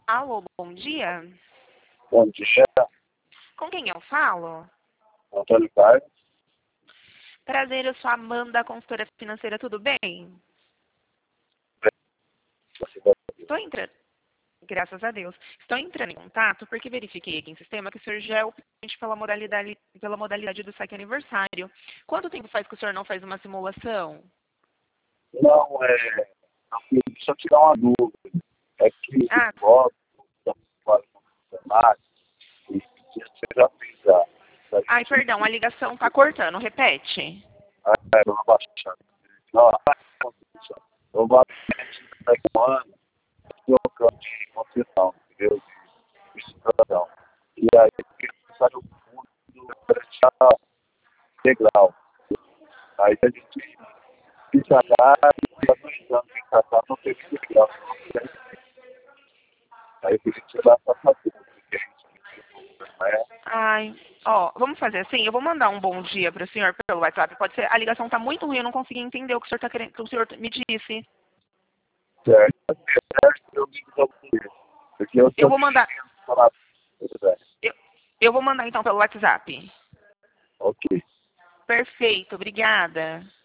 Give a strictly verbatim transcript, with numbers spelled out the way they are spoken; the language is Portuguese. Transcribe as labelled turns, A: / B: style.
A: Alô, bom dia.
B: Bom dia,
A: Com quem eu falo?
B: Antônio Carlos.
A: Prazer, eu sou a Amanda, consultora financeira, tudo bem? Estou entrando, graças a Deus. Estou entrando em contato porque verifiquei aqui em sistema que o senhor já é o cliente pela modalidade, pela modalidade do saque aniversário. Quanto tempo faz que o senhor não faz uma simulação?
B: Não, é. Assim, deixa eu tirar uma dúvida. É que
A: Ah,
B: eu gosto da funcionário e você já fez a. a
A: ai, perdão, a ligação está cortando, repete.
B: a uma baixada. Não, eu vou até um ano, trocando de concessão, entendeu? De cidadão. E aí, eu queria pensar no fundo para integral. Aí a gente fica lá e está pensando em tratar no teve integral. Aí eu queria tirar essa fatura, porque a gente não é.
A: Ai, ó, vamos fazer assim, eu vou mandar um bom dia para o senhor pelo WhatsApp, pode ser, a ligação está muito ruim, eu não consegui entender o que o senhor tá querendo, o que o senhor me disse.
B: Certo. Certo, eu digo pra você. Porque eu
A: Eu
B: tô
A: vou mandar,
B: querendo falar.
A: eu, eu vou mandar então pelo WhatsApp.
B: Ok.
A: Perfeito, obrigada.